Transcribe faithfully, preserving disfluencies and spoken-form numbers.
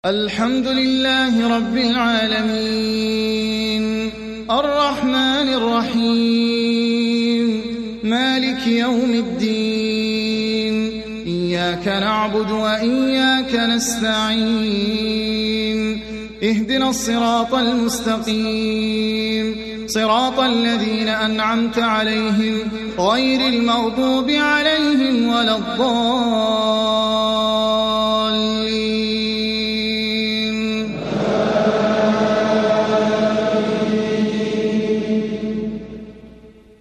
الحمد لله رب العالمين الرحمن الرحيم مالك يوم الدين إياك نعبد وإياك نستعين اهدنا الصراط المستقيم صراط الذين أنعمت عليهم غير المغضوب عليهم ولا الضالين